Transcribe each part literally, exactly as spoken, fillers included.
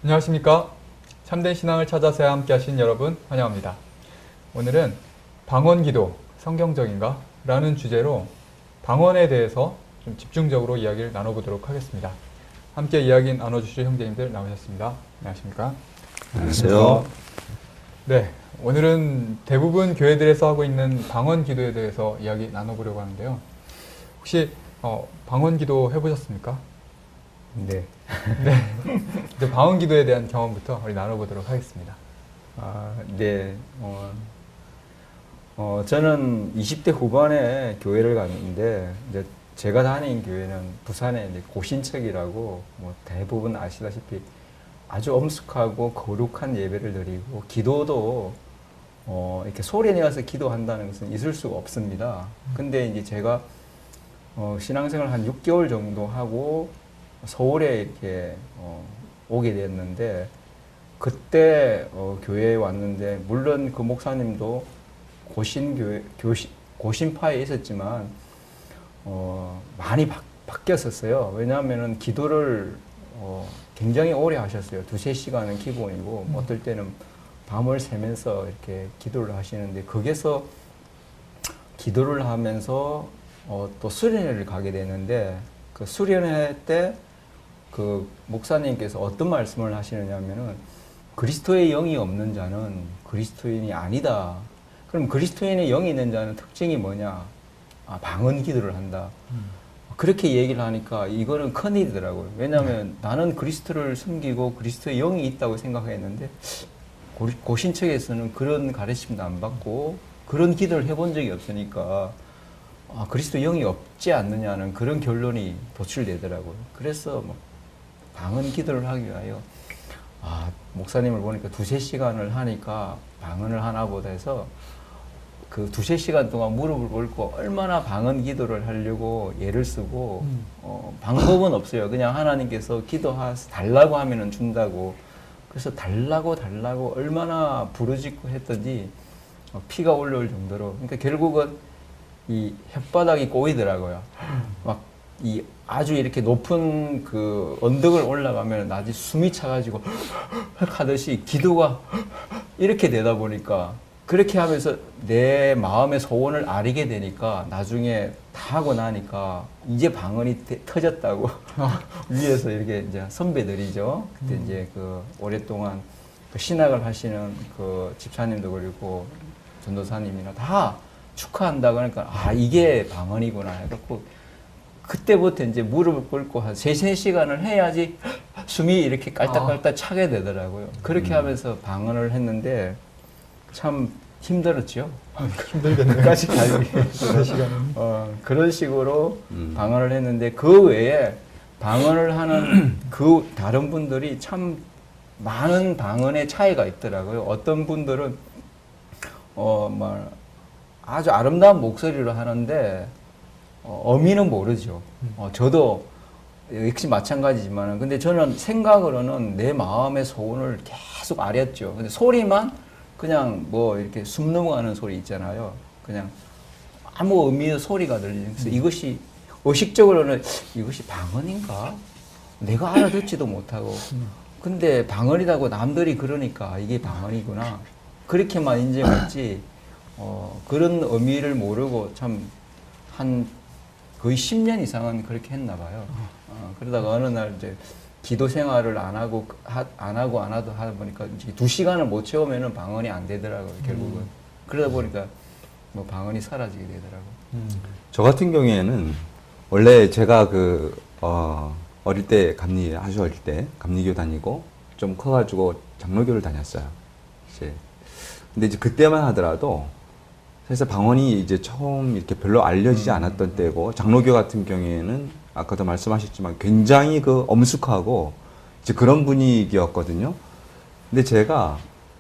안녕하십니까. 참된 신앙을 찾아서 함께 하신 여러분 환영합니다. 오늘은 방언기도 성경적인가? 라는 주제로 방언에 대해서 좀 집중적으로 이야기를 나눠보도록 하겠습니다. 함께 이야기 나눠주실 형제님들 나오셨습니다. 안녕하십니까. 안녕하세요. 네, 오늘은 대부분 교회들에서 하고 있는 방언기도에 대해서 이야기 나눠보려고 하는데요. 혹시 어, 방언기도 해보셨습니까? 네. 네. 이제 방언기도에 대한 경험부터 우리 나눠보도록 하겠습니다. 아, 네. 어, 어, 저는 이십 대 후반에 교회를 갔는데, 이제 제가 다닌 교회는 부산에 이제 고신척이라고, 뭐 대부분 아시다시피 아주 엄숙하고 거룩한 예배를 드리고, 기도도, 어, 이렇게 소리 내어서 기도한다는 것은 있을 수가 없습니다. 근데 이제 제가, 어, 신앙생활 한 육 개월 정도 하고, 서울에 이렇게 어, 오게 됐는데 그때 어, 교회에 왔는데 물론 그 목사님도 고신교회 교시, 고신파에 있었지만 어, 많이 바, 바뀌었었어요. 왜냐하면은 기도를 어, 굉장히 오래 하셨어요. 두세 시간은 기본이고 음. 어떨 때는 밤을 새면서 이렇게 기도를 하시는데 거기서 기도를 하면서 어, 또 수련회를 가게 되는데 그 수련회 때 그 목사님께서 어떤 말씀을 하시느냐면은 그리스도의 영이 없는 자는 그리스도인이 아니다. 그럼 그리스도인의 영이 있는 자는 특징이 뭐냐? 아, 방언 기도를 한다. 음. 그렇게 얘기를 하니까 이거는 큰일이더라고요. 왜냐하면 네. 나는 그리스도를 숨기고 그리스도의 영이 있다고 생각했는데 고신척에서는 그런 가르침도 안 받고 그런 기도를 해본 적이 없으니까 아, 그리스도 영이 없지 않느냐는 그런 결론이 도출되더라고요. 그래서 뭐 방언 기도를 하기 위하여 아, 목사님을 보니까 두세 시간을 하니까 방언을 하나 보다 해서 그 두세 시간 동안 무릎을 꿇고 얼마나 방언 기도를 하려고 애를 쓰고 음. 어, 방법은 없어요. 그냥 하나님께서 기도하 달라고 하면은 준다고. 그래서 달라고 달라고 얼마나 부르짖고 했더니 피가 올라올 정도로. 그러니까 결국은 이 혓바닥이 꼬이더라고요. 막 이 아주 이렇게 높은 그 언덕을 올라가면 나중에 숨이 차가지고 하듯이 기도가 이렇게 되다 보니까 그렇게 하면서 내 마음의 소원을 아리게 되니까 나중에 다 하고 나니까 이제 방언이 되, 터졌다고 위에서 이렇게 이제 선배들이죠. 그때 음. 이제 그 오랫동안 그 신학을 하시는 그 집사님도 그리고 전도사님이나 다 축하한다 그러니까 아 이게 방언이구나 해갖고 그때부터 이제 무릎을 꿇고 한 세세 시간을 해야지 숨이 이렇게 깔딱깔딱 차게 되더라고요. 그렇게 음. 하면서 방언을 했는데 참 힘들었죠. 힘들겠네요. 끝까지 가기 위해서. 어, 그런 식으로 음. 방언을 했는데 그 외에 방언을 하는 그 다른 분들이 참 많은 방언의 차이가 있더라고요. 어떤 분들은 어, 뭐 아주 아름다운 목소리로 하는데 어, 어미는 모르죠. 어, 저도 역시 마찬가지지만 근데 저는 생각으로는 내 마음의 소원을 계속 아렸죠. 근데 소리만 그냥 뭐 이렇게 숨 넘어가는 소리 있잖아요. 그냥 아무 의미의 소리가 들리는. 그래서 이것이 의식적으로는 이것이 방언인가? 내가 알아듣지도 못하고. 근데 방언이라고 남들이 그러니까 이게 방언이구나. 그렇게만 인정했지. 어, 그런 의미를 모르고 참 한 거의 십 년 이상은 그렇게 했나 봐요. 어, 그러다가 어느 날 이제 기도 생활을 안 하고, 하, 안 하고 안 하다 하다 보니까 이제 두 시간을 못 채우면은 방언이 안 되더라고요, 결국은. 음. 그러다 보니까 뭐 방언이 사라지게 되더라고요. 음. 저 같은 경우에는 원래 제가 그, 어, 어릴 때 감리, 아주 어릴 때 감리교 다니고 좀 커가지고 장로교를 다녔어요. 이제. 근데 이제 그때만 하더라도 사실 방언이 이제 처음 이렇게 별로 알려지지 않았던 때고, 장로교 같은 경우에는 아까도 말씀하셨지만 굉장히 그 엄숙하고 이제 그런 분위기였거든요. 근데 제가,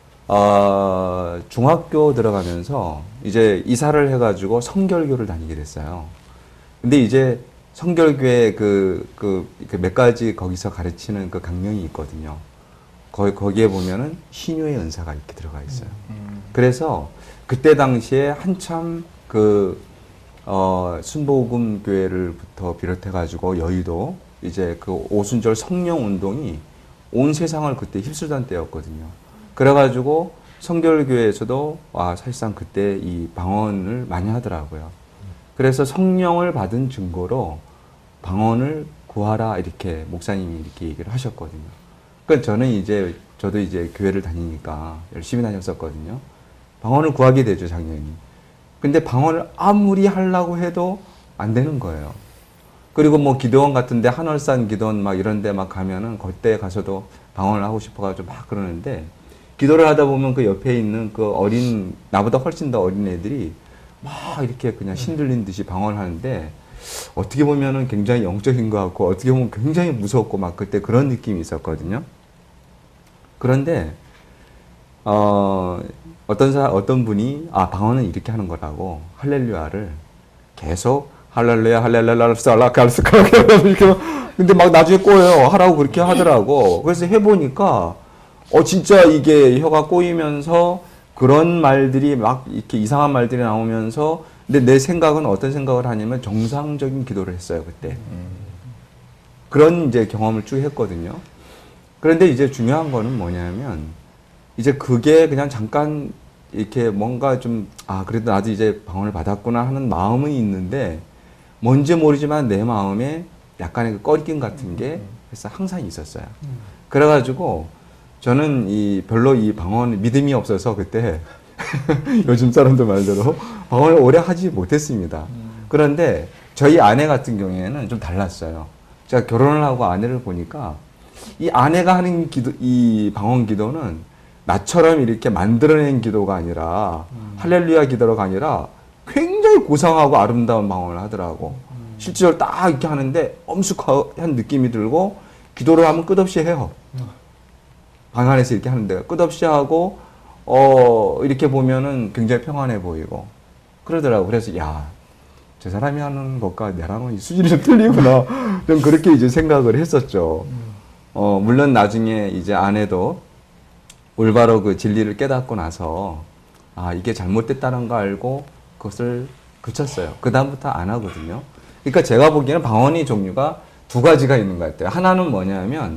어, 중학교 들어가면서 이제 이사를 해가지고 성결교를 다니게 됐어요. 근데 이제 성결교에 그, 그, 몇 가지 거기서 가르치는 그 강령이 있거든요. 거기, 거기에 보면은 신유의 은사가 이렇게 들어가 있어요. 그래서 그때 당시에 한참 그, 어, 순복음 교회를부터 비롯해가지고 여의도 이제 그 오순절 성령 운동이 온 세상을 그때 휩쓸던 때였거든요. 그래가지고 성결교회에서도 아, 사실상 그때 이 방언을 많이 하더라고요. 그래서 성령을 받은 증거로 방언을 구하라 이렇게 목사님이 이렇게 얘기를 하셨거든요. 그러니까 저는 이제 저도 이제 교회를 다니니까 열심히 다녔었거든요. 방언을 구하게 되죠, 당연히. 근데 방언을 아무리 하려고 해도 안 되는 거예요. 그리고 뭐 기도원 같은데 한월산 기도원 막 이런 데 막 가면은 그때 가서도 방언을 하고 싶어가지고 막 그러는데 기도를 하다 보면 그 옆에 있는 그 어린, 나보다 훨씬 더 어린 애들이 막 이렇게 그냥 신들린 듯이 방언을 하는데 어떻게 보면은 굉장히 영적인 것 같고 어떻게 보면 굉장히 무섭고 막 그때 그런 느낌이 있었거든요. 그런데, 어, 어떤 사, 어떤 분이 아, 방언은 이렇게 하는 거라고 할렐루야를 계속 할렐루야, 할렐루야, 살라칼스칼 이렇게 근데 막 나중에 꼬여요. 하라고 그렇게 하더라고. 그래서 해보니까 어, 진짜 이게 혀가 꼬이면서 그런 말들이 막 이렇게 이상한 말들이 나오면서 근데 내 생각은 어떤 생각을 하냐면 정상적인 기도를 했어요, 그때. 음. 그런 이제 경험을 쭉 했거든요. 그런데 이제 중요한 거는 뭐냐면 이제 그게 그냥 잠깐 이렇게 뭔가 좀 아, 그래도 나도 이제 방언을 받았구나 하는 마음은 있는데 뭔지 모르지만 내 마음에 약간의 그 꺼리낌 같은 게 그래서 항상 있었어요. 그래가지고 저는 이 별로 이 방언 믿음이 없어서 그때 요즘 사람들 말대로 방언을 오래 하지 못했습니다. 그런데 저희 아내 같은 경우에는 좀 달랐어요. 제가 결혼을 하고 아내를 보니까 이 아내가 하는 기도, 이 방언 기도는 나처럼 이렇게 만들어낸 기도가 아니라 음. 할렐루야 기도가 아니라 굉장히 고상하고 아름다운 방언을 하더라고. 음. 실제로 딱 이렇게 하는데 엄숙한 느낌이 들고 기도를 하면 끝없이 해요. 음. 방 안에서 이렇게 하는데 끝없이 하고 어 이렇게 보면은 굉장히 평안해 보이고 그러더라고. 그래서 야, 저 사람이 하는 것과 내랑은 수준이 좀 틀리구나. 좀 그렇게 이제 생각을 했었죠. 음. 어 물론 나중에 이제 아내도 올바로 그 진리를 깨닫고 나서 아, 이게 잘못됐다는 거 알고 그것을 그쳤어요. 그 다음부터 안 하거든요. 그러니까 제가 보기에는 방언의 종류가 두 가지가 있는 것 같아요. 하나는 뭐냐면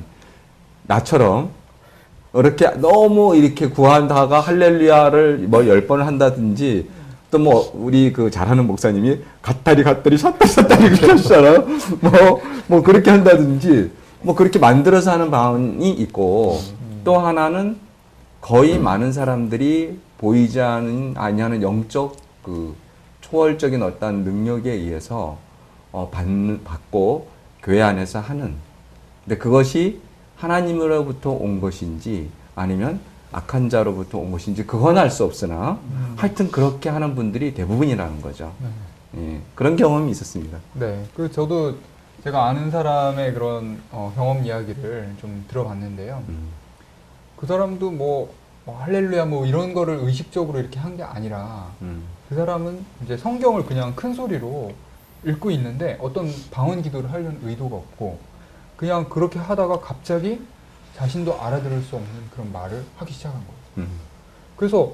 나처럼 이렇게 너무 이렇게 구한다가 할렐루야를 뭐 열 번을 한다든지 또 뭐 우리 그 잘하는 목사님이 갓다리 갓다리 샷다리 샷다리 그렇게 하시잖아요. 뭐, 뭐 그렇게 한다든지 뭐 그렇게 만들어서 하는 방언이 있고 또 하나는 거의 많은 사람들이 보이지 않은, 아니하는 영적 그 초월적인 어떤 능력에 의해서 어, 받는, 받고 교회 안에서 하는. 근데 그것이 하나님으로부터 온 것인지 아니면 악한 자로부터 온 것인지 그건 알 수 없으나 음. 하여튼 그렇게 하는 분들이 대부분이라는 거죠. 네. 예, 그런 경험이 있었습니다. 네. 그 저도 제가 아는 사람의 그런 어, 경험 이야기를 좀 들어봤는데요. 음. 그 사람도 뭐, 뭐 할렐루야 뭐 이런 거를 의식적으로 이렇게 한 게 아니라 음. 그 사람은 이제 성경을 그냥 큰 소리로 읽고 있는데 어떤 방언 기도를 하려는 의도가 없고 그냥 그렇게 하다가 갑자기 자신도 알아들을 수 없는 그런 말을 하기 시작한 거예요. 음. 그래서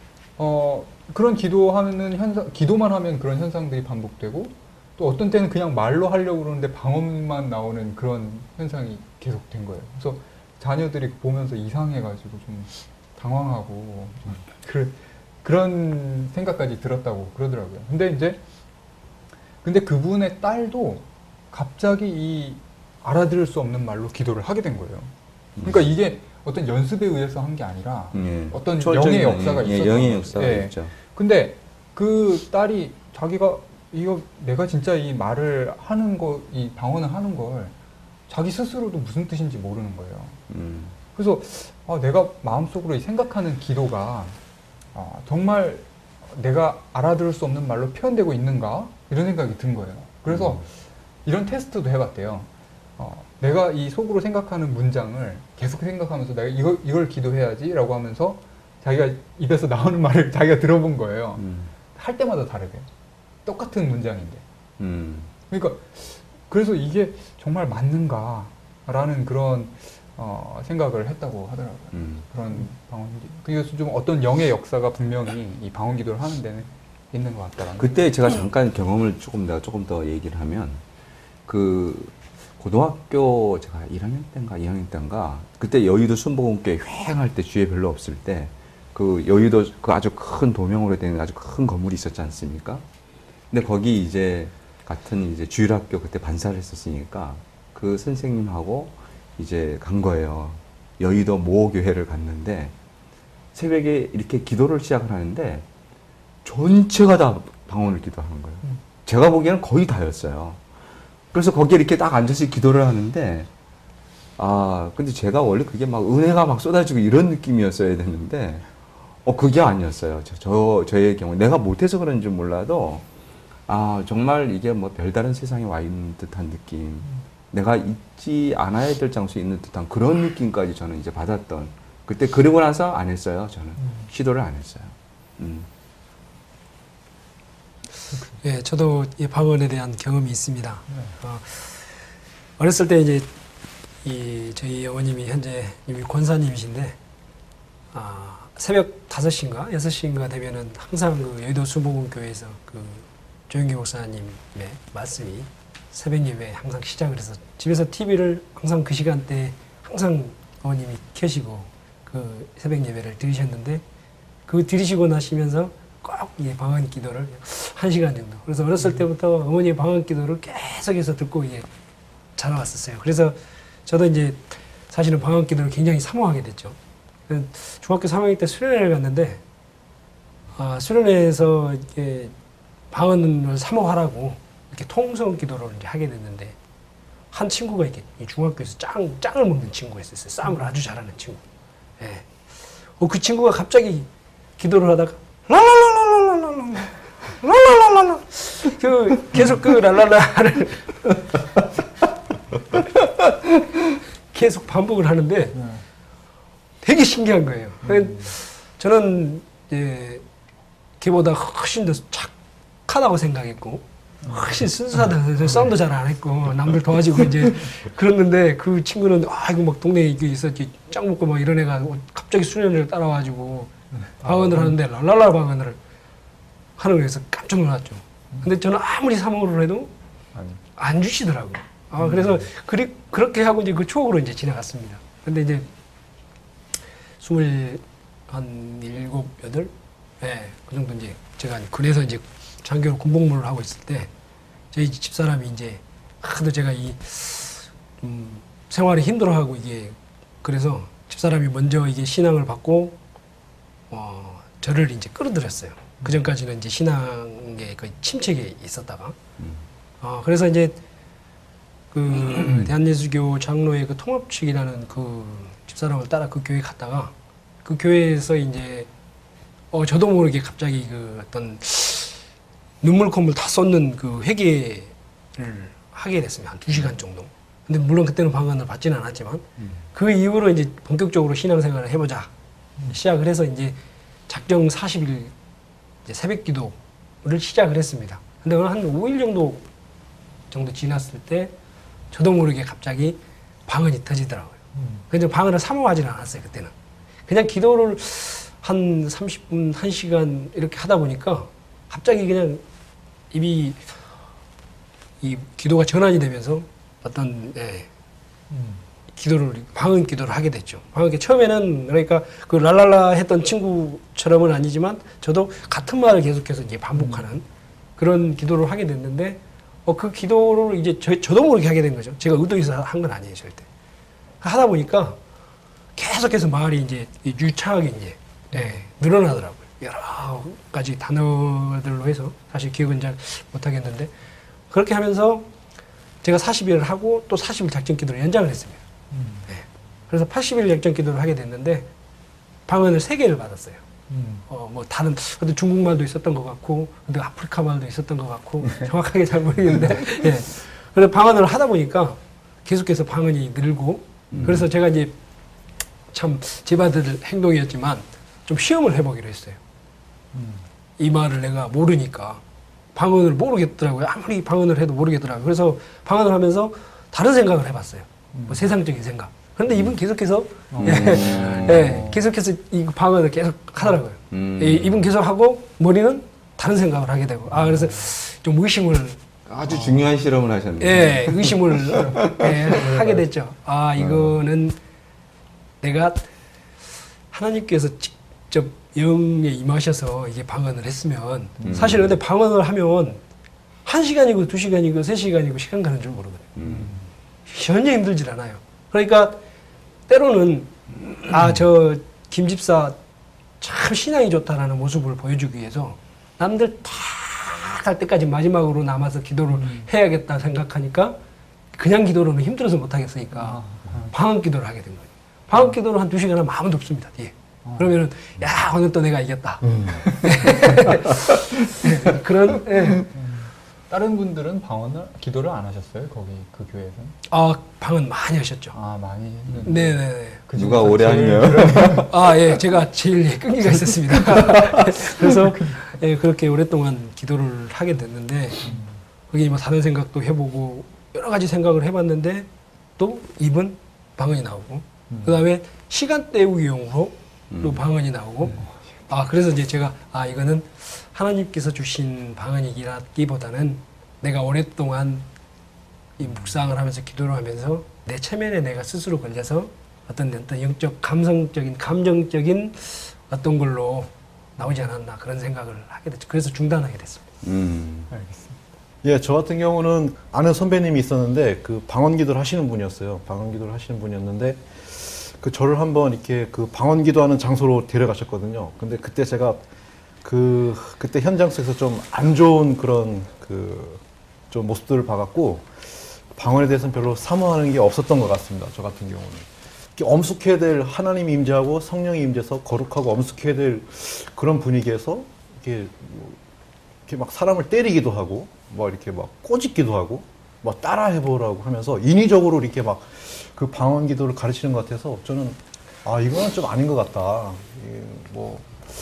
어, 그런 기도하는 현상, 기도만 하면 그런 현상들이 반복되고 또 어떤 때는 그냥 말로 하려고 그러는데 방언만 나오는 그런 현상이 계속된 거예요. 그래서 자녀들이 보면서 이상해가지고 좀 당황하고 좀 그, 그런 생각까지 들었다고 그러더라고요. 근데 이제 근데 그분의 딸도 갑자기 이 알아들을 수 없는 말로 기도를 하게 된 거예요. 그러니까 음. 이게 어떤 연습에 의해서 한 게 아니라 예. 어떤 영의 역사가 예, 있었던 영의 역사가 예. 있죠. 근데 그 딸이 자기가 이거 내가 진짜 이 말을 하는 거, 이 방언을 하는 걸 자기 스스로도 무슨 뜻인지 모르는 거예요. 음. 그래서 아, 내가 마음속으로 생각하는 기도가 아, 정말 내가 알아들을 수 없는 말로 표현되고 있는가? 이런 생각이 든 거예요. 그래서 음. 이런 테스트도 해봤대요. 어, 내가 이 속으로 생각하는 문장을 계속 생각하면서 내가 이걸, 이걸 기도해야지 라고 하면서 자기가 입에서 나오는 말을 자기가 들어본 거예요. 음. 할 때마다 다르게. 똑같은 문장인데. 음. 그러니까 그래서 이게 정말 맞는가 라는 그런 어, 생각을 했다고 하더라고요. 음. 그런 방언기. 그래서 좀 어떤 영의 역사가 분명히 이 방언 기도를 하는 데는 있는 것 같다라는. 그때 제가 잠깐 경험을 조금 내가 조금 더 얘기를 하면 그 고등학교 제가 일 학년 때인가 이 학년 때인가 그때 여의도 순복음교회 휑할 때 주위에 별로 없을 때 그 여의도 그 아주 큰 도명으로 된 아주 큰 건물이 있었지 않습니까? 근데 거기 이제 같은 이제 주일학교 그때 반사를 했었으니까 그 선생님하고 이제 간 거예요. 여의도 모교회를 갔는데 새벽에 이렇게 기도를 시작을 하는데 전체가 다 방언을 기도하는 거예요. 음. 제가 보기에는 거의 다였어요. 그래서 거기에 이렇게 딱 앉아서 기도를 하는데 아 근데 제가 원래 그게 막 은혜가 막 쏟아지고 이런 느낌이었어야 됐는데 어 그게 아니었어요. 저, 저 저의 경우 내가 못해서 그런지 몰라도 아 정말 이게 뭐 별다른 세상에 와 있는 듯한 느낌, 음. 내가 있지 않아야 될 장소에 있는 듯한 그런 느낌까지 저는 이제 받았던 그때 그러고 나서 안 했어요. 저는 음. 시도를 안 했어요. 음. 예, 저도 이 방언에 대한 경험이 있습니다. 네. 어, 어렸을 때 이제 이 저희 어머님이 현재 이미 권사님이신데 아, 새벽 다섯 시인가 여섯 시인가 되면은 항상 그 여의도 수복음교회에서 그 조영기 목사님의 말씀이 새벽 예배 항상 시작을 해서 집에서 티비를 항상 그 시간대에 항상 어머님이 켜시고 그 새벽 예배를 들으셨는데 그 들으시고 나시면서 꼭 이 방언 기도를 한 시간 정도. 그래서 어렸을 때부터 어머니의 방언 기도를 계속해서 듣고 이게 자라왔었어요. 그래서 저도 이제 사실은 방언 기도를 굉장히 사모하게 됐죠. 중학교 삼 학년 때 수련회를 갔는데 아, 수련회에서 이렇게 방언을 사모하라고 이렇게 통성 기도를 이제 하게 됐는데 한 친구가 이렇게 중학교에서 짱 짱을 먹는 친구가 있었어요. 싸움을 아주 잘하는 친구. 예. 어, 그 친구가 갑자기 기도를 하다가 랄랄랄랄랄랄랄라 랄랄랄랄라 그 계속 그 랄랄라를 계속 반복을 하는데 되게 신기한 거예요. 음. 저는 이제 걔보다 훨씬 더 착하다고 생각했고 훨씬 순수하다. 싸움도 잘 안 했고 남들 도와주고 이제 그랬는데 그 친구는 아 이거 막 동네에 이게 있었지 짱 먹고 막 이런 애가 갑자기 수련회를 따라와가지고 방언을 하는데 랄랄라 방언을 하는 거에서 깜짝 놀랐죠. 근데 저는 아무리 사모를 해도 안 주시더라고요. 아, 그래서 그리, 그렇게 하고 이제 그 추억으로 이제 지나갔습니다. 근데 이제 스물 한 일곱, 여덟? 예, 그 정도 이제 제가 군에서 이제 장교로 군복무를 하고 있을 때 저희 집사람이 이제 하도 제가 이 음, 생활이 힘들어하고 이게 그래서 집사람이 먼저 이게 신앙을 받고 어, 저를 이제 끌어들였어요. 그 전까지는 이제 신앙의 거의 침체기에 있었다가 어, 그래서 이제 그 대한예수교 장로의 그 통합측이라는 그 집사람을 따라 그 교회 갔다가 그 교회에서 이제 어 저도 모르게 갑자기 그 어떤 눈물 콧물 다 쏟는 그 회개를 하게 됐습니다. 한 두 시간 정도. 근데 물론 그때는 방언을 받지는 않았지만 음. 그 이후로 이제 본격적으로 신앙생활을 해보자 음. 시작을 해서 이제 작정 사십 일 이제 새벽 기도를 시작을 했습니다. 근데 한 오 일 정도 정도 지났을 때 저도 모르게 갑자기 방언이 터지더라고요. 음. 근데 방언을 사모하지는 않았어요, 그때는. 그냥 기도를 한 삼십 분, 한 시간 이렇게 하다 보니까 갑자기 그냥 입이 이 기도가 전환이 되면서 어떤 예, 음. 기도를 방언 기도를 하게 됐죠. 방언 처음에는 그러니까 그 랄랄라 했던 친구처럼은 아니지만 저도 같은 말을 계속해서 이제 반복하는 음. 그런 기도를 하게 됐는데 어, 그 기도를 이제 저, 저도 모르게 하게 된 거죠. 제가 의도해서 한 건 아니에요, 절대. 하다 보니까 계속해서 말이 이제 유창하게 이제 예, 늘어나더라고요. 여러 가지 단어들로 해서 사실 기억은 잘 못하겠는데 그렇게 하면서 제가 사십 일을 하고 또 사십 일 작전 기도를 연장을 했습니다. 음. 예. 그래서 팔십 일 작전 기도를 하게 됐는데 방언을 세 개를 받았어요. 음. 어, 뭐 다른 근데 중국말도 있었던 것 같고 근데 아프리카 말도 있었던 것 같고 정확하게 잘 모르겠는데 예. 그래서 방언을 하다 보니까 계속해서 방언이 늘고 음. 그래서 제가 이제 참 제바들 행동이었지만 좀 시험을 해보기로 했어요. 음. 이 말을 내가 모르니까 방언을 모르겠더라고요. 아무리 방언을 해도 모르겠더라고요. 그래서 방언을 하면서 다른 생각을 해봤어요. 음. 뭐 세상적인 생각. 그런데 이분 계속해서 음. 예, 예, 계속해서 이 방언을 계속 하더라고요. 음. 예, 이분 계속 하고 머리는 다른 생각을 하게 되고 아 그래서 좀 의심을 아주 중요한 실험을 하셨네요. 예, 의심을 예, 하게 됐죠. 아, 이거는 내가 하나님께서 직접 영에 임하셔서 이게 방언을 했으면 음. 사실 근데 방언을 하면 한 시간이고 두 시간이고 세 시간이고 시간 가는 줄 모르거든요. 음. 전혀 힘들질 않아요. 그러니까 때로는 아, 저 김집사 참 신앙이 좋다라는 모습을 보여주기 위해서 남들 다 갈 때까지 마지막으로 남아서 기도를 해야겠다 생각하니까 그냥 기도로는 힘들어서 못 하겠으니까 방언 기도를 하게 된 거예요. 방언 기도를 한 두 시간 하면 아무도 없습니다. 뒤에. 그러면은 야, 오늘 또 내가 이겼다. 네, 그런 예. 다른 분들은 방언을 기도를 안 하셨어요? 거기 그 교회에서는? 아, 방언 많이 하셨죠. 아 많이 했는데 네네네. 그 누가 중에서 오래 제일 하네요. 아, 예, 제가 제일 끈기가 있었습니다. 그래서 예, 그렇게 오랫동안 기도를 하게 됐는데, 거기 뭐 다른 생각도 해보고 여러 가지 생각을 해봤는데 또 입은 방언이 나오고, 그 다음에 시간 때우기용으로 또 음. 방언이 나오고, 아, 그래서 이제 제가 아, 이거는 하나님께서 주신 방언이기보다는 내가 오랫동안 이 묵상을 하면서 기도를 하면서 내 체면에 내가 스스로 걸려서 어떤 어떤 영적 감성적인 감정적인 어떤 걸로 나오지 않았나 그런 생각을 하게 됐죠. 그래서 중단하게 됐습니다. 음. 알겠습니다. 예, 저 같은 경우는 아는 선배님이 있었는데 그 방언 기도를 하시는 분이었어요. 방언 기도를 하시는 분이었는데 그 저를 한번 이렇게 그 방언 기도하는 장소로 데려가셨거든요. 근데 그때 제가 그 그때 현장 속에서 좀 안 좋은 그런 그 좀 모습들을 봐갖고 방언에 대해서는 별로 사모하는 게 없었던 것 같습니다. 저 같은 경우는 이렇게 엄숙해야 될 하나님이 임재하고 성령이 임재해서 거룩하고 엄숙해야 될 그런 분위기에서 이렇게 뭐 이렇게 막 사람을 때리기도 하고 뭐 이렇게 막 꼬집기도 하고 뭐 따라 해보라고 하면서 인위적으로 이렇게 막 그 방언 기도를 가르치는 것 같아서 저는 아 이거는 좀 아닌 것 같다. 뭐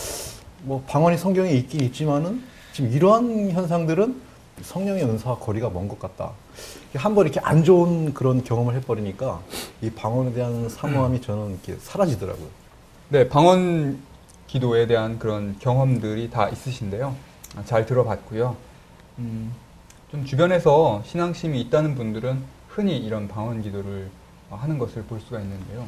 뭐 방언이 성경에 있긴 있지만은 지금 이러한 현상들은 성령의 은사와 거리가 먼 것 같다. 한번 이렇게 안 좋은 그런 경험을 해버리니까 이 방언에 대한 사모함이 저는 이렇게 사라지더라고요. 네, 방언 기도에 대한 그런 경험들이 다 있으신데요. 아, 잘 들어봤고요. 음, 좀 주변에서 신앙심이 있다는 분들은 흔히 이런 방언 기도를 하는 것을 볼 수가 있는데요.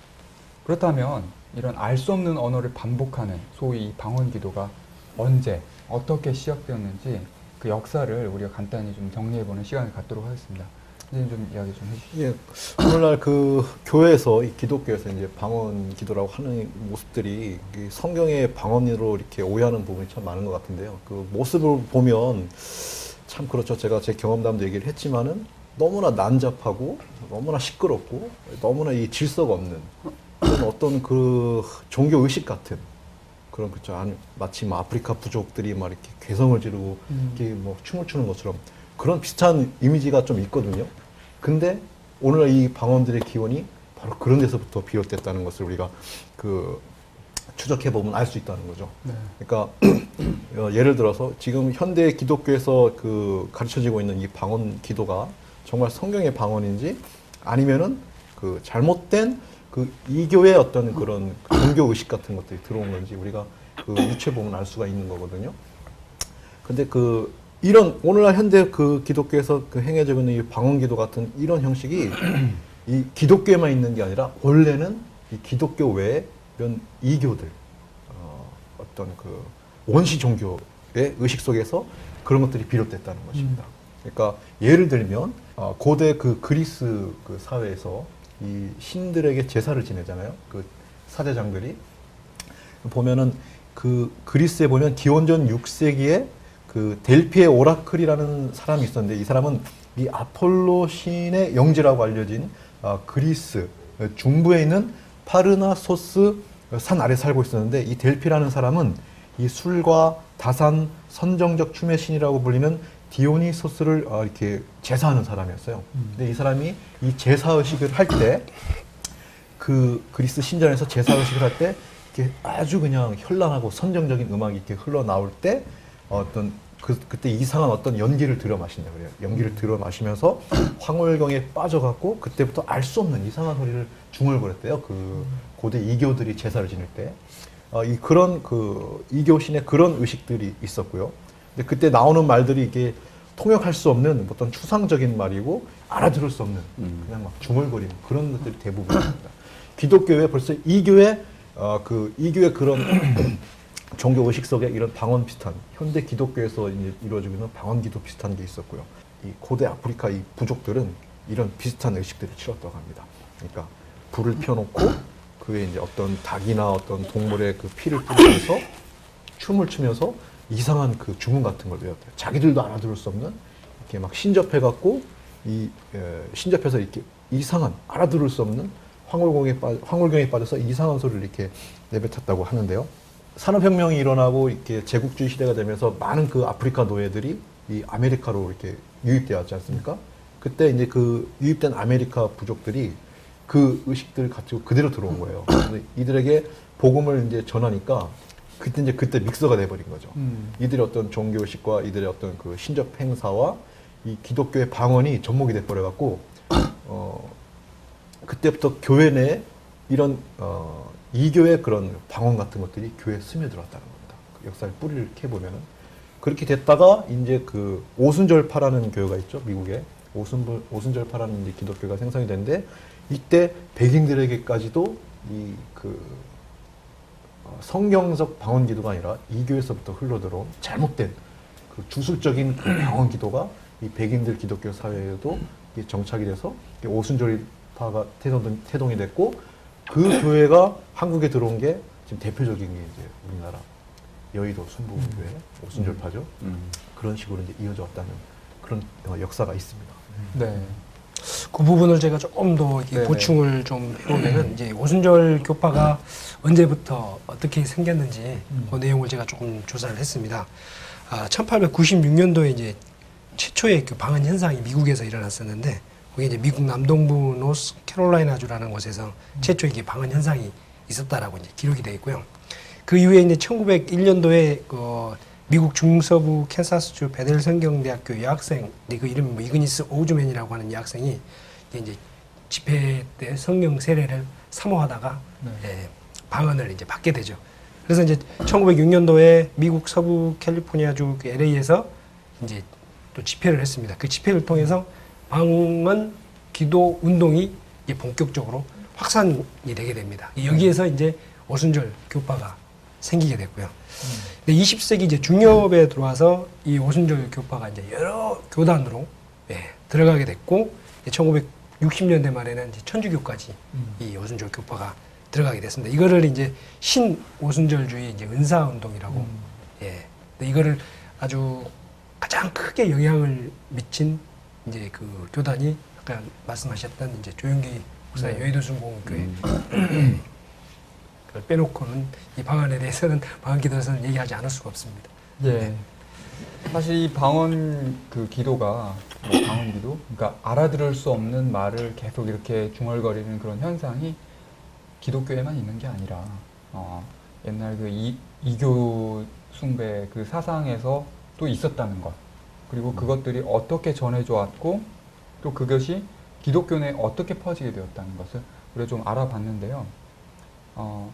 그렇다면 이런 알 수 없는 언어를 반복하는 소위 이 방언 기도가 언제, 어떻게 시작되었는지 그 역사를 우리가 간단히 좀 정리해보는 시간을 갖도록 하겠습니다. 선생님 좀 이야기 좀 해주시죠. 예, 오늘날 그 교회에서 이 기독교에서 이제 방언 기도라고 하는 모습들이 이 성경의 방언으로 이렇게 오해하는 부분이 참 많은 것 같은데요. 그 모습을 보면 참 그렇죠. 제가 제 경험담도 얘기를 했지만은 너무나 난잡하고 너무나 시끄럽고 너무나 이 질서가 없는 그런 어떤 그 종교 의식 같은 그런 그죠. 아니 마치 뭐 아프리카 부족들이 막 이렇게 괴성을 지르고 음. 이렇게 뭐 춤을 추는 것처럼 그런 비슷한 이미지가 좀 있거든요. 근데 오늘날 이 방언들의 기원이 바로 그런 데서부터 비롯됐다는 것을 우리가 그 추적해 보면 알 수 있다는 거죠. 네. 그러니까 예를 들어서 지금 현대 기독교에서 그 가르쳐지고 있는 이 방언 기도가 정말 성경의 방언인지 아니면은 그 잘못된 그 이교의 어떤 그런 종교 의식 같은 것들이 들어온 건지 우리가 그 유추해 보면 알 수가 있는 거거든요. 근데 그 이런 오늘날 현대 그 기독교에서 그 행해지고 있는 이 방언 기도 같은 이런 형식이 이 기독교에만 있는 게 아니라 원래는 이 기독교 외에 이런 이교들 어, 어떤 그 원시 종교의 의식 속에서 그런 것들이 비롯됐다는 것입니다. 그러니까 예를 들면 어, 고대 그 그리스 그 사회에서 이 신들에게 제사를 지내잖아요. 그 사제장들이 보면은 그 그리스에 보면 기원전 육 세기에 그 델피의 오라클이라는 사람이 있었는데 이 사람은 이 아폴로 신의 영지라고 알려진 아, 그리스 중부에 있는 파르나소스 산 아래 살고 있었는데 이 델피라는 사람은 이 술과 다산 선정적 춤의 신이라고 불리는 디오니소스를 어, 이렇게 제사하는 사람이었어요. 근데 이 사람이 이 제사 의식을 할 때 그 그리스 신전에서 제사 의식을 할 때 이렇게 아주 그냥 현란하고 선정적인 음악이 이렇게 흘러나올 때 어떤 그, 그때 이상한 어떤 연기를 들여 마신다 그래요. 연기를 들여 마시면서 황홀경에 빠져갖고 그때부터 알 수 없는 이상한 소리를 중얼거렸대요. 그 고대 이교들이 제사를 지낼 때. 어, 이 그런 그 이교신의 그런 의식들이 있었고요. 근데 그때 나오는 말들이 이게 통역할 수 없는 어떤 추상적인 말이고 알아들을 수 없는 음. 그냥 막 중얼거리는 그런 것들이 대부분입니다. 기독교에 벌써 이교회 어, 그 이교회 그런 종교 의식 속에 이런 방언 비슷한 현대 기독교에서 이제 이루어지고 있는 방언 기도 비슷한 게 있었고요. 이 고대 아프리카 이 부족들은 이런 비슷한 의식들을 치렀다고 합니다. 그러니까 불을 피워놓고 그에 이제 어떤 닭이나 어떤 동물의 그 피를 뿌리면서 춤을 추면서 이상한 그 주문 같은 걸 외웠대요. 자기들도 알아들을 수 없는 이렇게 막 신접해갖고 이 에, 신접해서 이렇게 이상한 알아들을 수 없는 황홀경에 빠 황홀경에 빠져서 이상한 소리를 이렇게 내뱉었다고 하는데요. 산업혁명이 일어나고 이렇게 제국주의 시대가 되면서 많은 그 아프리카 노예들이 이 아메리카로 이렇게 유입되었지 않습니까? 그때 이제 그 유입된 아메리카 부족들이 그 의식들을 가지고 그대로 들어온 거예요. 그래서 이들에게 복음을 이제 전하니까 그때 이제 그때 믹서가 돼버린 거죠. 음. 이들의 어떤 종교 의식과 이들의 어떤 그 신접 행사와 이 기독교의 방언이 접목이 돼버려갖고 어 그때부터 교회 내에 이런 어 이교의 그런 방언 같은 것들이 교회에 스며들었다는 겁니다. 그 역사의 뿌리를 캐 보면은 그렇게 됐다가 이제 그 오순절파라는 교회가 있죠, 미국에 오순 오순절파라는 이제 기독교가 생성이 됐는데 이때 백인들에게까지도 이 그 성경적 방언 기도가 아니라 이 교회에서부터 흘러들어온 잘못된 그 주술적인 그 방언 기도가 이 백인들 기독교 사회에도 정착이 돼서 오순절파가 태동, 태동이 됐고 그 교회가 한국에 들어온 게 지금 대표적인 게 이제 우리나라 여의도 순복음교회 오순절파죠. 음. 그런 식으로 이제 이어져 왔다는 그런 역사가 있습니다. 네. 그 부분을 제가 조금 더 이렇게 네네. 보충을 좀 해보면은 이제 오순절 교파가 언제부터 어떻게 생겼는지 음. 그 내용을 제가 조금 조사를 했습니다. 아, 천팔백구십육 년도에 이제 최초의 그 방언 현상이 미국에서 일어났었는데 그게 이제 미국 남동부 노스 캐롤라이나주라는 곳에서 최초의 이게 방언 현상이 있었다라고 이제 기록이 되어 있고요. 그 이후에 이제 천구백일 년도에 그 미국 중서부 캔사스주 베델 성경대학교 여학생, 그 이름이 뭐 이그니스 오즈맨이라고 하는 여학생이 이제 집회 때 성령 세례를 사모하다가 네. 예, 방언을 이제 받게 되죠. 그래서 이제 천구백육 년도에 미국 서부 캘리포니아주 그 엘에이에서 이제 또 집회를 했습니다. 그 집회를 통해서 방언 기도 운동이 이제 본격적으로 확산이 되게 됩니다. 여기에서 이제 오순절 교파가 생기게 됐고요. 근데 이십 세기 이제 중엽에 들어와서 이 오순절 교파가 이제 여러 교단으로 예, 들어가게 됐고 천구백육십 년대 말에는 이제 천주교까지 음. 이 오순절 교파가 들어가게 됐습니다. 이거를 이제 신 오순절주의 이제 은사 운동이라고 음. 예. 근데 이거를 아주 가장 크게 영향을 미친 이제 그 교단이 아까 말씀하셨던 이제 조영기 목사의 네. 여의도 순복음교회. 음. 그걸 빼놓고는 이 방언에 대해서는 방언 기도에서는 얘기하지 않을 수가 없습니다. 예. 사실 이 방언 그 기도가 뭐 방언 기도, 그러니까 알아들을 수 없는 말을 계속 이렇게 중얼거리는 그런 현상이 기독교에만 있는 게 아니라 어, 옛날 그 이, 이교 숭배 그 사상에서 또 있었다는 것, 그리고 그것들이 어떻게 전해져 왔고 또 그것이 기독교 내에 어떻게 퍼지게 되었다는 것을 우리가 좀 알아봤는데요. 어,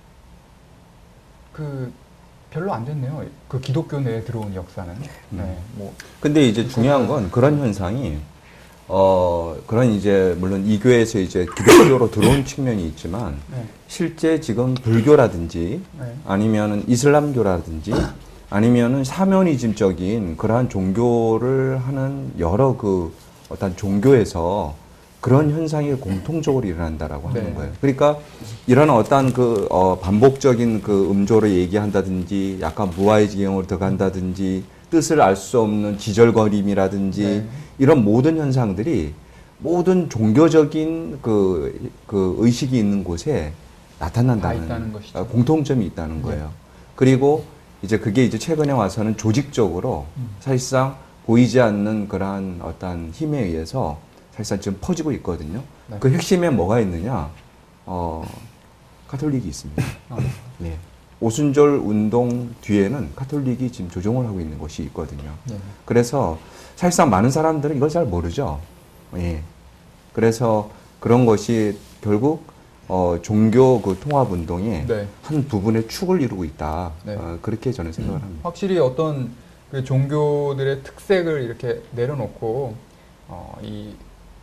그 별로 안 됐네요. 그 기독교 내에 들어온 역사는. 네, 뭐 근데 이제 중요한 건 그런 현상이 어 그런 이제 물론 이 교회에서 이제 기독교로 들어온 측면이 있지만 네. 실제 지금 불교라든지 네. 아니면은 이슬람교라든지 아니면은 사면이즘적인 그러한 종교를 하는 여러 그 어떤 종교에서 그런 현상이 공통적으로 일어난다라고 하는 네. 거예요. 그러니까 이런 어떤 그 어, 반복적인 그 음조를 얘기한다든지 약간 무아의지경으로 들어간다든지 뜻을 알 수 없는 지절거림이라든지 네. 이런 모든 현상들이 모든 종교적인 그, 그 의식이 있는 곳에 다 나타난다는 있다는 것이죠. 어, 공통점이 있다는 네. 거예요. 그리고 이제 그게 이제 최근에 와서는 조직적으로 음. 사실상 보이지 않는 그러한 어떤 힘에 의해서 사실상 지금 퍼지고 있거든요. 네. 그 핵심에 뭐가 있느냐? 어, 카톨릭이 있습니다. 아, 네. 오순절 운동 뒤에는 카톨릭이 지금 조종을 하고 있는 것이 있거든요. 네. 그래서 사실상 많은 사람들은 이걸 잘 모르죠. 예. 그래서 그런 것이 결국 어, 종교 그 통합 운동의 네. 한 부분의 축을 이루고 있다. 네. 어, 그렇게 저는 생각을 합니다. 확실히 어떤 그 종교들의 특색을 이렇게 내려놓고 어, 이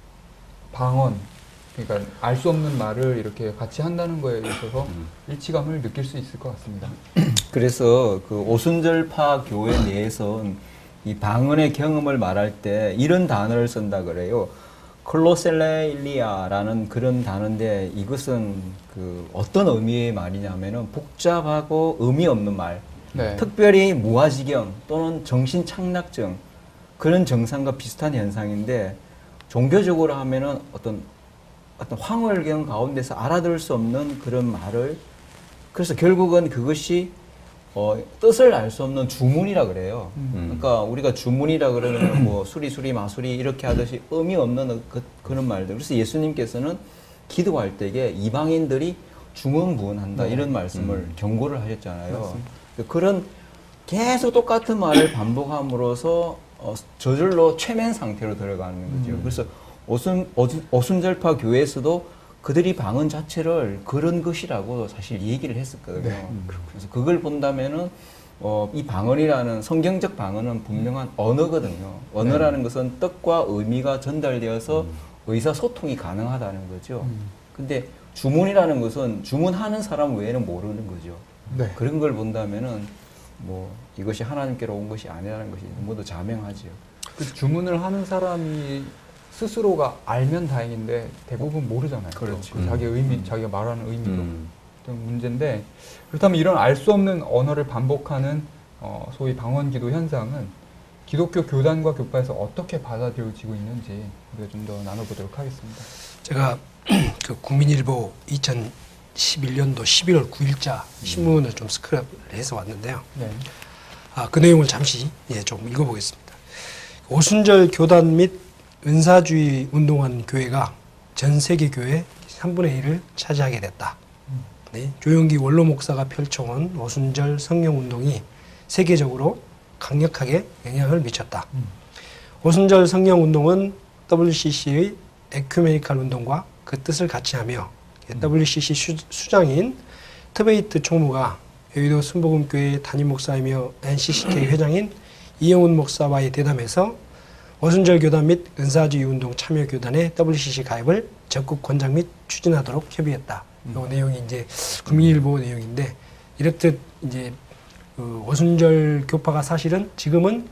방언, 그러니까 알 수 없는 말을 이렇게 같이 한다는 거에 있어서 일치감을 느낄 수 있을 것 같습니다. 그래서 그 오순절파 교회 내에선 이 방언의 경험을 말할 때 이런 단어를 쓴다 그래요. 클로셀레일리아라는 그런 단어인데 이것은 그 어떤 의미의 말이냐면은 복잡하고 의미 없는 말, 네. 특별히 무아지경 또는 정신착락증 그런 증상과 비슷한 현상인데 종교적으로 하면은 어떤 어떤 황홀경 가운데서 알아들을 수 없는 그런 말을 그래서 결국은 그것이 어, 뜻을 알 수 없는 주문이라 그래요. 음. 그러니까 우리가 주문이라 그러면 뭐 수리수리 마수리 이렇게 하듯이 의미 없는 그, 그런 말들. 그래서 예수님께서는 기도할 때에 이방인들이 중언부언한다 네. 이런 말씀을 음. 경고를 하셨잖아요. 맞습니다. 그런 계속 똑같은 말을 반복함으로써 어, 저절로 최면 상태로 들어가는 거죠. 음. 그래서 오순, 오순, 오순절파 교회에서도 그들이 방언 자체를 그런 것이라고 사실 얘기를 했었거든요. 네. 그래서 그걸 본다면은 어, 이 방언이라는 성경적 방언은 분명한 언어거든요. 언어라는 것은 뜻과 의미가 전달되어서 의사소통이 가능하다는 거죠. 음. 근데 주문이라는 것은 주문하는 사람 외에는 모르는 거죠. 네. 그런 걸 본다면은 뭐 이것이 하나님께로 온 것이 아니라는 것이 모두 자명하죠. 그 주문을 하는 사람이 스스로가 알면 다행인데 대부분 모르잖아요. 그렇죠. 그 자기 의미, 음. 자기가 말하는 의미도 음. 좀 문제인데 그렇다면 이런 알 수 없는 언어를 반복하는 어, 소위 방언기도 현상은 기독교 교단과 교파에서 어떻게 받아들여지고 있는지 우리가 좀 더 나눠보도록 하겠습니다. 제가 그 국민일보 이천십일 년도 십일월 구일자 신문을 좀 스크랩을 해서 왔는데요. 네. 아, 그 내용을 잠시 예, 좀 읽어보겠습니다. 오순절 교단 및 은사주의 운동하는 교회가 전 세계 교회 삼분의 일을 차지하게 됐다. 네, 조영기 원로 목사가 펼쳐온 오순절 성령 운동이 세계적으로 강력하게 영향을 미쳤다. 음. 오순절 성령 운동은 더블유씨씨의 에큐메니칼 운동과 그 뜻을 같이 하며 더블유씨씨 수, 수장인 트베이트 총무가 여의도 순복음교회 담임 목사이며 엔씨씨케이 회장인 이영훈 목사와의 대담에서 오순절 교단 및 은사주의 운동 참여 교단의 더블유씨씨 가입을 적극 권장 및 추진하도록 협의했다. 이 음. 내용이 이제 국민일보 내용인데 이렇듯 이제 그 오순절 교파가 사실은 지금은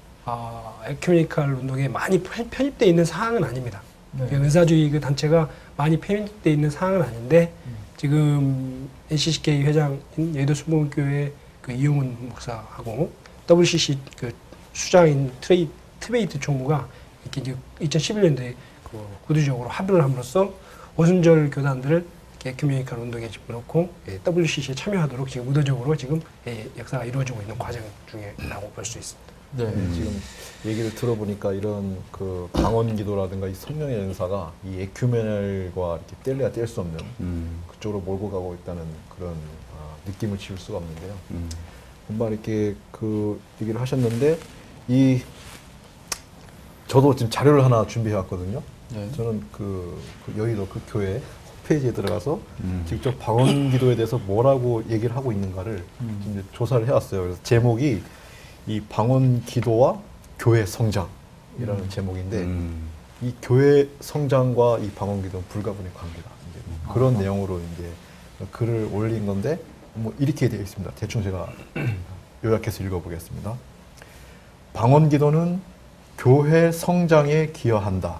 어, 에큐메니칼 운동에 많이 편입되어 있는 사항은 아닙니다. 네. 그 은사주의 그 단체가 많이 편입되어 있는 사항은 아닌데 음. 지금 엔씨씨케이 회장인 여의도 순복음교회 그 이용훈 목사하고 더블유씨씨 그 수장인 트레이 트베이트 총무가 이렇게 이제 이천십일 년도에 그 구두적으로 합의를 함으로써 오순절 교단들을 에큐메니칼 운동에 집어넣고 예, 더블유씨씨에 참여하도록 지금 의도적으로 지금 예, 역사가 이루어지고 있는 과정 중이라고 볼 수 있습니다. 네. 음. 지금 얘기를 들어보니까 이런 그 방언 기도라든가 이 성령의 은사가 이 에큐메널과 이렇게 뗄래야 뗄 수 없는 음. 그쪽으로 몰고 가고 있다는 그런 어, 느낌을 지울 수가 없는데요. 음. 금방 이렇게 그 얘기를 하셨는데 이 저도 지금 자료를 하나 준비해 왔거든요. 네. 저는 그, 그 여의도 그 교회 홈페이지에 들어가서 음. 직접 방언 기도에 대해서 뭐라고 얘기를 하고 있는가를 음. 좀 이제 조사를 해왔어요. 그래서 제목이 이 방언 기도와 교회 성장이라는 음. 제목인데 음. 이 교회 성장과 이 방언 기도는 불가분의 관계다. 이제 그런 아. 내용으로 이제 글을 올린 건데 뭐 이렇게 되어 있습니다. 대충 제가 요약해서 읽어보겠습니다. 방언 기도는 교회 성장에 기여한다.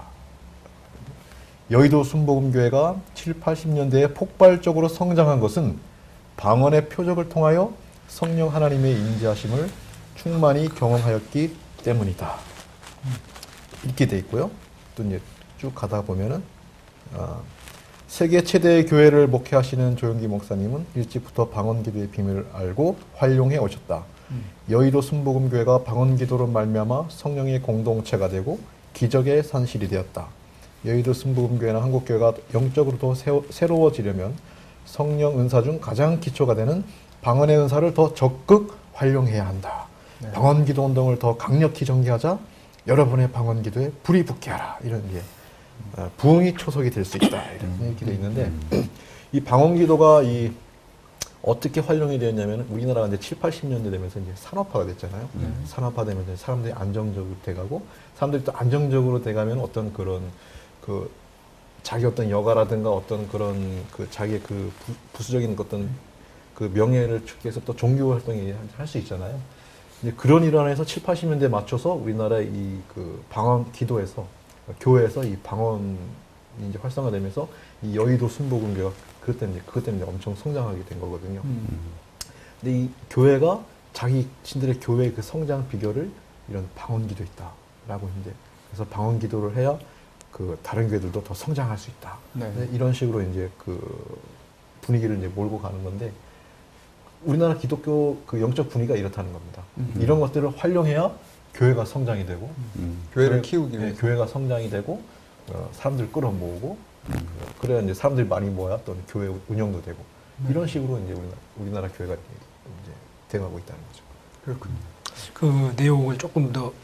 여의도 순복음교회가 칠, 팔십 년대에 폭발적으로 성장한 것은 방언의 표적을 통하여 성령 하나님의 임재하심을 충만히 경험하였기 때문이다. 이렇게 돼 있고요. 또 이제 쭉 가다 보면은 어, 세계 최대의 교회를 목회하시는 조영기 목사님은 일찍부터 방언기도의 비밀을 알고 활용해 오셨다. 음. 여의도 순복음교회가 방언기도로 말미암아 성령의 공동체가 되고 기적의 산실이 되었다. 여의도 순복음교회나 한국교회가 영적으로도 새로, 새로워지려면 성령 은사 중 가장 기초가 되는 방언의 은사를 더 적극 활용해야 한다. 네. 방언기도 운동을 더 강력히 전개하자 여러분의 방언기도에 불이 붙게 하라. 이런 게 어, 부흥이 초석이 될 수 있다. 이런 얘기 되어 있는데 이 방언기도가 이 어떻게 활용이 되었냐면 우리나라가 이제 칠, 팔십 년대 되면서 이제 산업화가 됐잖아요. 음. 산업화되면서 사람들이 안정적으로 돼가고 사람들이 또 안정적으로 돼가면 어떤 그런 그 자기 어떤 여가라든가 어떤 그런 그 자기의 그 부, 부수적인 어떤 그 명예를 축해서 또 종교 활동이 할 수 있잖아요. 이제 그런 일환에서 칠, 팔십 년대에 맞춰서 우리나라의 이 그 방언 기도에서 교회에서 이 방언이 이제 활성화되면서 이 여의도 순복음교가 그것 때문에 그것 때문에 엄청 성장하게 된 거거든요. 음. 근데 이 교회가 자기 신들의 교회의 그 성장 비결을 이런 방언 기도에 있다라고 이제 그래서 방언 기도를 해야 그 다른 교회들도 더 성장할 수 있다. 네. 네, 이런 식으로 이제 그 분위기를 이제 몰고 가는 건데 우리나라 기독교 그 영적 분위기가 이렇다는 겁니다. 음. 이런 것들을 활용해야 교회가 성장이 되고 음. 교회를 교회- 키우기 네, 위해서. 교회가 성장이 되고 어, 사람들 끌어모으고 음. 어, 그래야 이제 사람들이 많이 모여 또 교회 운영도 되고 이런 식으로 이제 우리나라, 우리나라 교회가 이제, 이제 돼가고 있다는 거죠. 그렇군요. 그 내용을 조금 더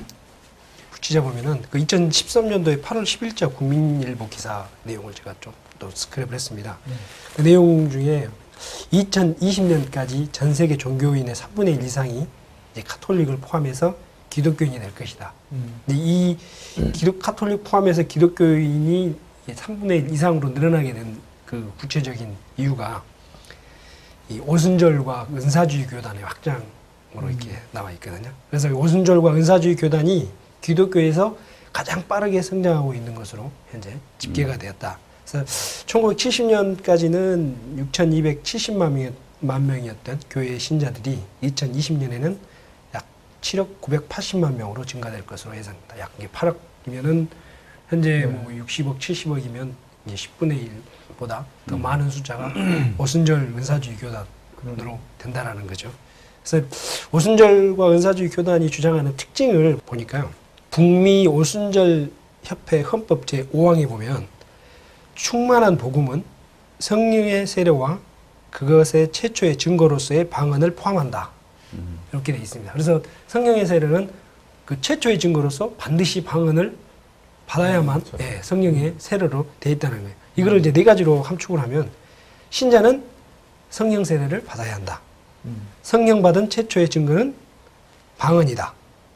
붙이자 보면은 그 이천십삼 년도에 팔월 십일자 국민일보 기사 내용을 제가 좀 또 스크랩을 했습니다. 네. 그 내용 중에 이천이십 년까지 전 세계 종교인의 삼분의 일 이상이 이제 카톨릭을 포함해서 기독교인이 될 것이다. 음. 근데 이 기독 카톨릭 포함해서 기독교인이 삼분의 일 이상으로 늘어나게 된 그 구체적인 이유가 이 오순절과 은사주의 교단의 확장으로 이렇게 나와 있거든요. 그래서 이 오순절과 은사주의 교단이 기독교에서 가장 빠르게 성장하고 있는 것으로 현재 집계가 되었다. 그래서 천구백칠십 년까지는 육천이백칠십만 명, 만 명이었던 교회 신자들이 이천이십 년에는 약 칠억 구백팔십만 명으로 증가될 것으로 예상됩니다. 약 이게 팔억이면은 현재 네. 뭐 육십억, 칠십억이면 이제 십분의 일보다 더 많은 숫자가 오순절 은사주의 교단으로 된다라는 거죠. 그래서 오순절과 은사주의 교단이 주장하는 특징을 보니까요. 북미 오순절 협회 헌법 제오 항에 보면 충만한 복음은 성령의 세례와 그것의 최초의 증거로서의 방언을 포함한다. 음. 이렇게 되어 있습니다. 그래서 성령의 세례는 그 최초의 증거로서 반드시 방언을 받아야만 음, 그렇죠. 예, 성령의 세례로 되어 있다는 거예요. 이거를 이제 네 가지로 함축을 하면 신자는 성령 세례를 받아야 한다. 음. 성령 받은 최초의 증거는 방언이다.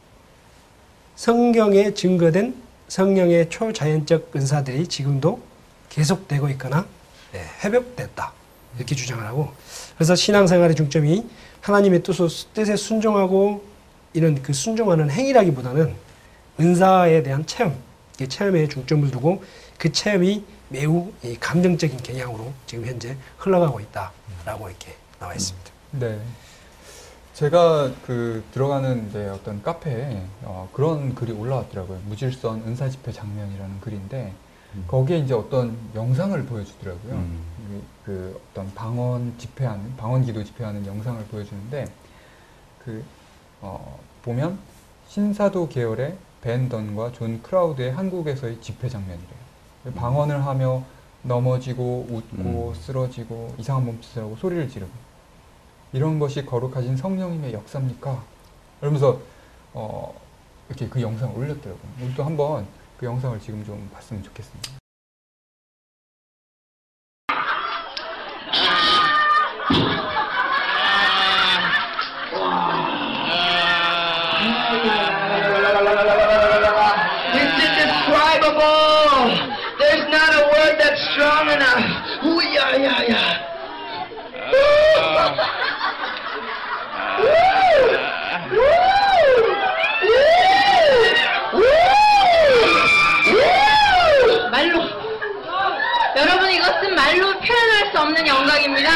성경에 증거된 성령의 초자연적 은사들이 지금도 계속되고 있거나 예, 회복됐다. 이렇게 주장을 하고 그래서 신앙생활의 중점이 하나님의 뜻을, 뜻에 순종하고 이런 그 순종하는 행위라기보다는 은사에 대한 체험, 이 체험에 중점을 두고 그 체험이 매우 이 감정적인 경향으로 지금 현재 흘러가고 있다라고 이렇게 나와 있습니다. 네. 제가 그 들어가는 이제 어떤 카페에 어, 그런 글이 올라왔더라고요. 무질선 은사 집회 장면이라는 글인데 음. 거기에 이제 어떤 영상을 보여주더라고요. 음. 그, 그 어떤 방언 집회하는 방언 기도 집회하는 영상을 보여주는데 그 어, 보면 신사도 계열의 벤 던과 존 크라우드의 한국에서의 집회 장면이래요. 방언을 하며 넘어지고 웃고 음. 쓰러지고 이상한 몸짓을 하고 소리를 지르고 이런 것이 거룩하신 성령님의 역사입니까? 이러면서 어, 이렇게 그 영상을 올렸더라고요. 우리도 한번 그 영상을 지금 좀 봤으면 좋겠습니다. It's indescribable. There's not a word that's strong enough. Ooh, yeah, yeah, yeah. Woo! Woo! Woo! Woo! 말로 여러분 이것은 말로 표현할 수 없는 영광입니다.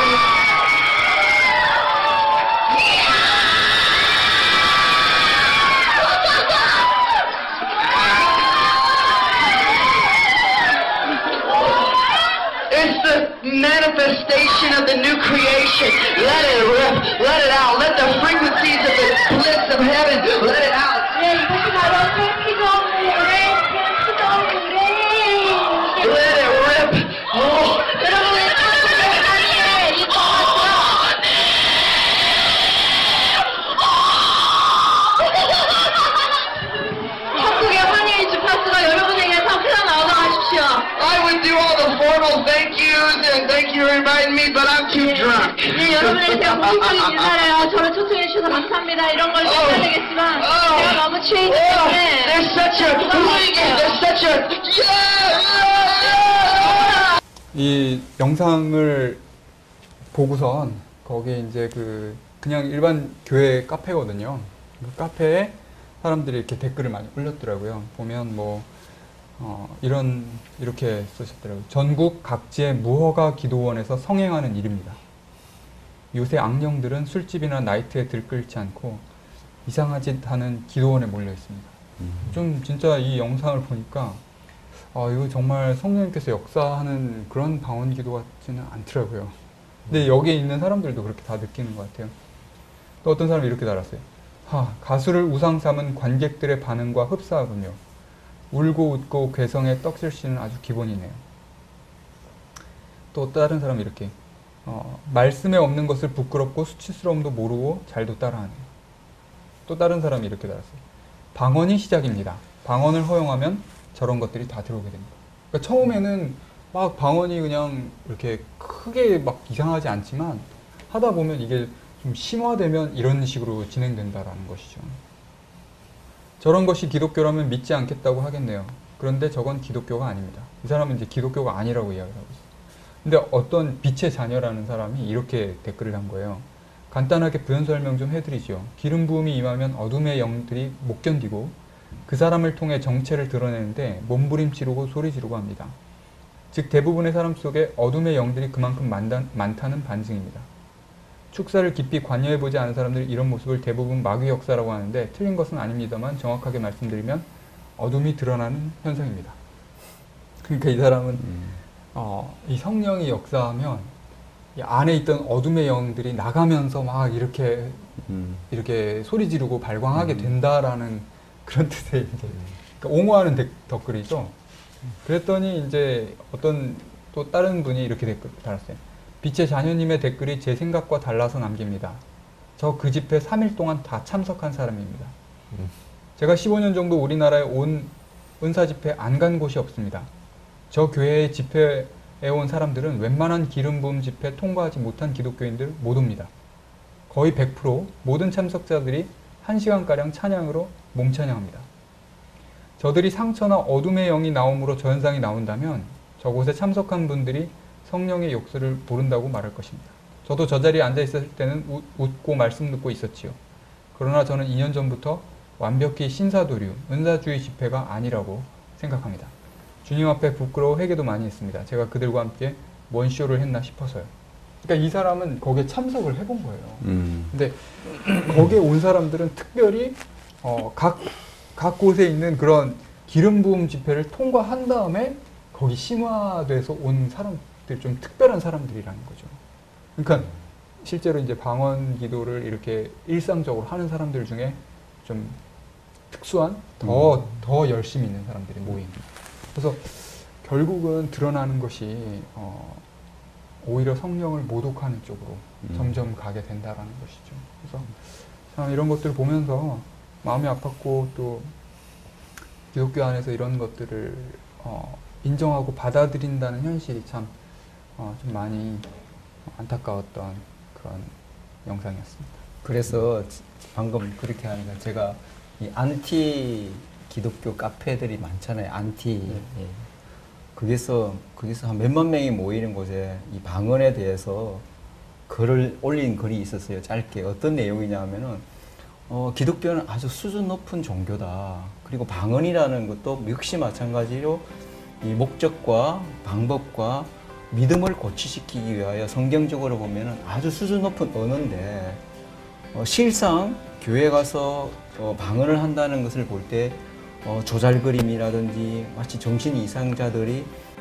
It's the manifestation of the new creation. Let it rip. Let it out. Let the frequencies of the bliss of heaven let it out. 네, 이것이 바로 피조물의 피조물의 Let it rip. Oh, 여러분의 천국의 하나님의 이 통하시오. 천국의 환희의 주파수가 여러분에게서 흘러나오게 하십시오. I would do all the formal thank yous and thank Thank you for inviting me, but I'm too drunk. 네, 여러분에게 제가 공식적인 인사래요. 저를 초청해 주셔서 감사합니다. 이런 걸 Oh. 해야 되겠지만 Oh. 제가 너무 취해 있기 Oh, 때문에 there's such a there's such a yeah, yeah, yeah. 이 영상을 보고선 거기에 이제 그 그냥 일반 교회 카페거든요. 그 카페에 사람들이 이렇게 댓글을 많이 올렸더라고요. 보면 뭐 어, 이런 이렇게 쓰셨더라고요. 전국 각지의 무허가 기도원에서 성행하는 일입니다. 요새 악령들은 술집이나 나이트에 들끓지 않고 이상한 짓 하는 기도원에 몰려 있습니다. 좀 진짜 이 영상을 보니까 아, 이거 정말 성령님께서 역사하는 그런 방언 기도 같지는 않더라고요. 근데 여기에 있는 사람들도 그렇게 다 느끼는 것 같아요. 또 어떤 사람이 이렇게 달았어요. 하, 가수를 우상 삼은 관객들의 반응과 흡사하군요. 울고 웃고 괴성에 떡실씨는 아주 기본이네요. 또 다른 사람이 이렇게 어, 말씀에 없는 것을 부끄럽고 수치스러움도 모르고 잘도 따라하네요. 또 다른 사람이 이렇게 달았어요. 방언이 시작입니다. 방언을 허용하면 저런 것들이 다 들어오게 됩니다. 그러니까 처음에는 막 방언이 그냥 이렇게 크게 막 이상하지 않지만 하다 보면 이게 좀 심화되면 이런 식으로 진행된다라는 것이죠. 저런 것이 기독교라면 믿지 않겠다고 하겠네요. 그런데 저건 기독교가 아닙니다. 이 사람은 이제 기독교가 아니라고 이야기를 하고 있어요. 근데 어떤 빛의 자녀라는 사람이 이렇게 댓글을 한 거예요. 간단하게 부연 설명 좀 해드리죠. 기름 부음이 임하면 어둠의 영들이 못 견디고 그 사람을 통해 정체를 드러내는데 몸부림치르고 소리 지르고 합니다. 즉 대부분의 사람 속에 어둠의 영들이 그만큼 많다, 많다는 반증입니다. 축사를 깊이 관여해보지 않은 사람들이 이런 모습을 대부분 마귀 역사라고 하는데 틀린 것은 아닙니다만 정확하게 말씀드리면 어둠이 드러나는 현상입니다. 그러니까 이 사람은 음. 어, 이 성령이 역사하면 이 안에 있던 어둠의 영들이 나가면서 막 이렇게 음. 이렇게 소리 지르고 발광하게 된다라는 그런 뜻의 이제 그러니까 옹호하는 데, 댓글이죠. 그랬더니 이제 어떤 또 다른 분이 이렇게 댓글 달았어요. 빛의 자녀님의 댓글이 제 생각과 달라서 남깁니다. 저 그 집회 삼 일 동안 다 참석한 사람입니다. 음. 제가 십오 년 정도 우리나라에 온 은사 집회 안 간 곳이 없습니다. 저 교회에 집회에 온 사람들은 웬만한 기름 부음 집회 통과하지 못한 기독교인들 못 옵니다. 거의 백 퍼센트 모든 참석자들이 한 시간가량 찬양으로 몸찬양합니다. 저들이 상처나 어둠의 영이 나옴으로 저 현상이 나온다면 저곳에 참석한 분들이 성령의 욕설을 모른다고 말할 것입니다. 저도 저 자리에 앉아 있었을 때는 웃, 웃고 말씀 듣고 있었지요. 그러나 저는 이 년 전부터 완벽히 신사도류, 은사주의 집회가 아니라고 생각합니다. 주님 앞에 부끄러워 회개도 많이 했습니다. 제가 그들과 함께 뭔 쇼를 했나 싶어서요. 그러니까 이 사람은 거기에 참석을 해본 거예요. 음. 근데 거기에 온 사람들은 특별히 어, 각, 각 곳에 있는 그런 기름 부음 집회를 통과한 다음에 거기 심화돼서 온 사람들, 좀 특별한 사람들이라는 거죠. 그러니까 실제로 이제 방언 기도를 이렇게 일상적으로 하는 사람들 중에 좀 특수한, 더, 음. 더 열심히 있는 사람들이 모입니다. 그래서 결국은 드러나는 것이 어, 오히려 성령을 모독하는 쪽으로 음. 점점 가게 된다라는 것이죠. 그래서 참 이런 것들을 보면서 마음이 아팠고 또 기독교 안에서 이런 것들을 어, 인정하고 받아들인다는 현실이 참, 어, 좀 많이 안타까웠던 그런 영상이었습니다. 그래서 방금 그렇게 하니까 제가 이 안티 기독교 카페들이 많잖아요. 안티. 예. 거기서 거기서 한 몇만 명이 모이는 곳에 이 방언에 대해서 글을 올린 글이 있었어요. 짧게 어떤 내용이냐면은 어, 기독교는 아주 수준 높은 종교다. 그리고 방언이라는 것도 역시 마찬가지로 이 목적과 방법과 믿음을 고취시키기 위하여 성경적으로 보면은 아주 수준 높은 언어인데 어, 실상 교회 가서 어, 방언을 한다는 것을 볼 때 어, 조잘그림이라든지 마치 정신 이상자들이